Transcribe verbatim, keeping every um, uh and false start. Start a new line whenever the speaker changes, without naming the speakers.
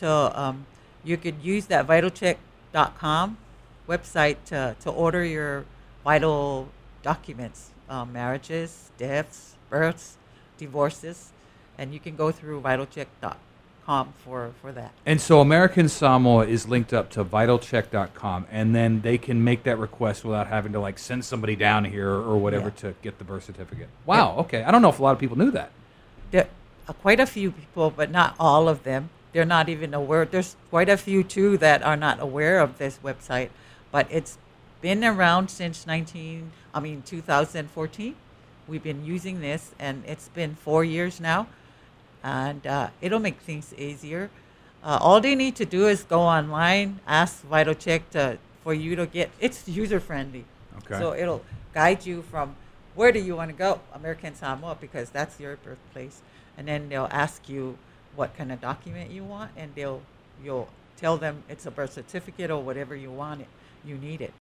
to, um, you could use that vital check dot com website to, to order your vital documents, um, marriages, deaths, births, divorces, and you can go through vital check dot com for, for that.
And so American Samoa is linked up to vital check dot com, and then they can make that request without having to like send somebody down here or whatever
Yeah.
to get the birth certificate. Wow, okay. I don't know if a lot of people knew that.
There are quite a few people, but not all of them. They're not even aware. There's quite a few, too, that are not aware of this website, but it's been around since nineteen, I mean, two thousand fourteen. We've been using this, and it's been four years now. And uh, it'll make things easier. Uh, all they need to do is go online, ask VitalCheck to for you to get. It's user friendly,
Okay.
so it'll guide you from where do you want to go, American Samoa, because that's your birthplace, and then they'll ask you what kind of document you want, and they'll you'll tell them it's a birth certificate or whatever you want it, you need it.